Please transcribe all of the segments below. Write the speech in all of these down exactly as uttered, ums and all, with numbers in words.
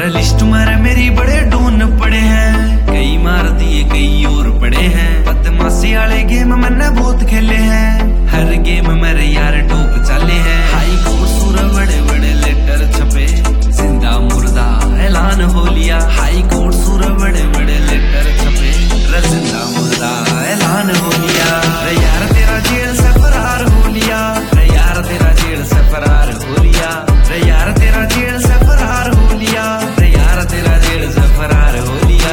रे लिस्ट में मेरी बड़े डोन पड़े हैं, कई मार दिए कई और पड़े हैं। बदमाशी वाले गेम मैंने बहुत खेले हैं, हर गेम मेरे यार टॉप चले हैं। हाई कोर्ट सुर बड़े बड़े लेटर छपे, जिंदा मुर्दा ऐलान हो लिया। हाई कोर्ट सुर बड़े बड़े लेटर छपे, रे जिंदा मुर्दा ऐलान हो लिया। रे यार तेरा जेल से फरार हो लिया, रे यार तेरा जेल से फरार हो लिया। रे यार तेरा जेल से फरार हो लिया, रे यार तेरा जेल से फरार हो लिया।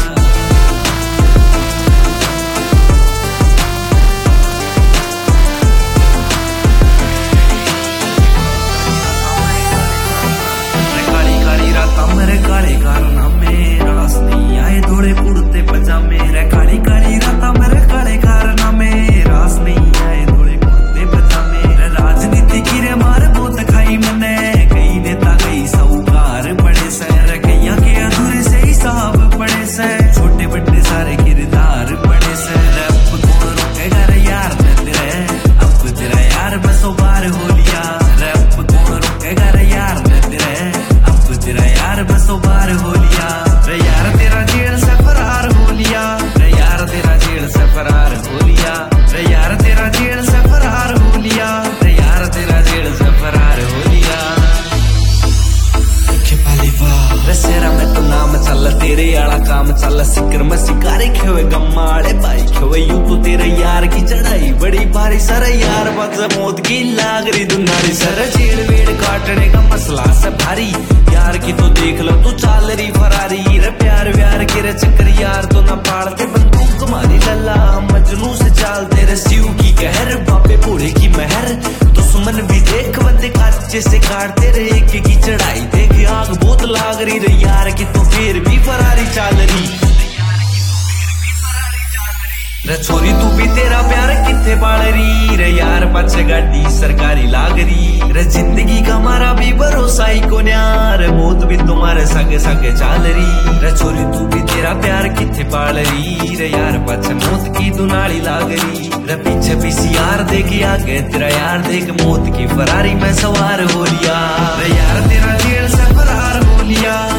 काली काली रात मेरे काले कारनामे, रास नहीं आए थोड़े कुर्ते पजामे। रे काली काली रात मेरे काले कारनामे, रास नहीं आए थोड़े कुर्ते पजामे। रे राजनीति की रे मार बहुत खाई मैंने, कई नेता कई साहूकार बड़े से। रे कईया के अधूरे से हिसाब पड़े से, छोटे बड़े सारे किरदार बड़े से। रे अब कौन रोकेगा रे यार मैं तेरे, अब तेरा यार मैं सौ बार हो लिया। रे अब कौन रोकेगा रे यार मैं तेरे, अब तेरा यार मैं सौ बार हो लिया। रे यार तेरा जेल से फरार हो लिया, रे यार तेरा जेल से फरार हो लिया। रे यार तेरा जेल से फरार हो लिया, रे यार तेरा जेल से फरार हो लिया। रसेरा में तो नाम चल, तेरे आला काम चल। सिकर में शिकारी खोए गम्मा आले भाई खोए, यूं तो तेरे यार की चढ़ाई बड़ी भारी। सर यार बस मौत की लाग रही दुनारी, सर चीड़ वेड़ काटने का मसला से भारी। यार की तो देख लो तू चाल रही फरारी, रे प्यार व्यार के रे चक्कर यार तो ना पाड़ते। बंदूक तुम्हारी लल्ला मजनू से चालते, रे शिव की कहर बापे बूढ़े की महर। दुश्मन भी देख बंदे काचे से काटते, रे एक की चढ़ाई देख आग बहुत लाग रही। रे यार की तो फिर भी फरारी चाल रही। रे छोरी तू भी तेरा प्यार किथे बाल रही, रे यार पाछे गाड़ी सरकारी लाग रही। रे जिंदगी का मारा भी भरोसा ही को न्यार, मौत भी तुम्हारे सगे सगे चाल रही। रे छोरी तू भी तेरा प्यार किथे बाल रही, रे यार पाछे मौत की दुनाली लाग रही। रे पीछे पीछे यार देख आगे तेरा यार देख, मौत की फरारी में सवार हो लिया। रे यार तेरा जेल से फरार हो लिया।